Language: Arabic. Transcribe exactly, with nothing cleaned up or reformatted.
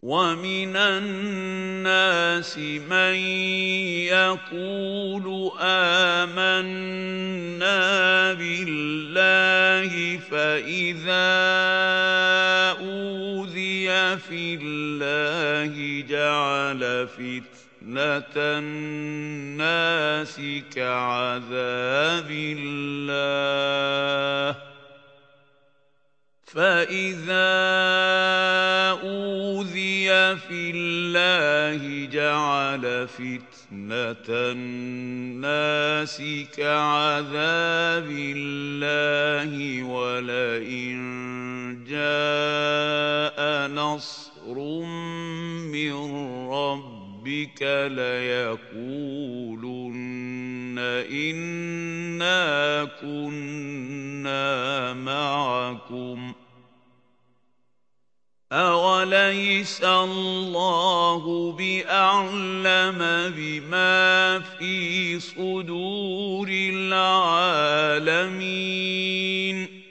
وَمِنَ النَّاسِ مَن يَقُولُ آمَنَّا بِاللَّهِ فَإِذَا أُوذِيَ فِي اللَّهِ جَعَلَ فِتْنَةَ النَّاسِ كَعَذَابِ اللَّهِ فَإِذَا أُوذِيَ فِي اللَّهِ جَعَلَ فِتْنَةَ النَّاسِ كَعَذَابِ اللَّهِ وَلَئِن جَاءَ نَصْرٌ مِّن رَّبِّكَ لَيَقُولُنَّ إِنَّا كُنَّا مَعَكُمْ ۚ أَوَلَيْسَ اللَّهُ بِأَعْلَمَ بِمَا فِي صُدُورِ الْعَالَمِينَ